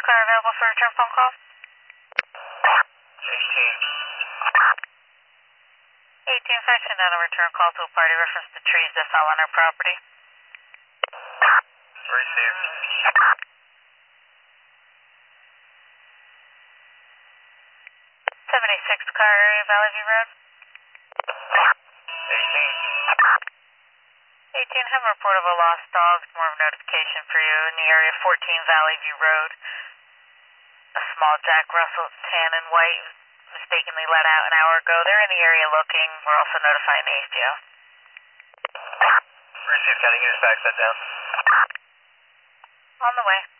car available for return phone call? 18 faxing down a return call to a party reference to trees that fell on our property. Received. 76 car area, Valley View Road. 18, have a report of a lost dog. More of a notification for you in the area, 14 Valley View Road. A small Jack Russell, tan and white, mistakenly let out an hour ago. They're in the area looking. We're also notifying the ACO. Received. Can you just fax that down? On the way.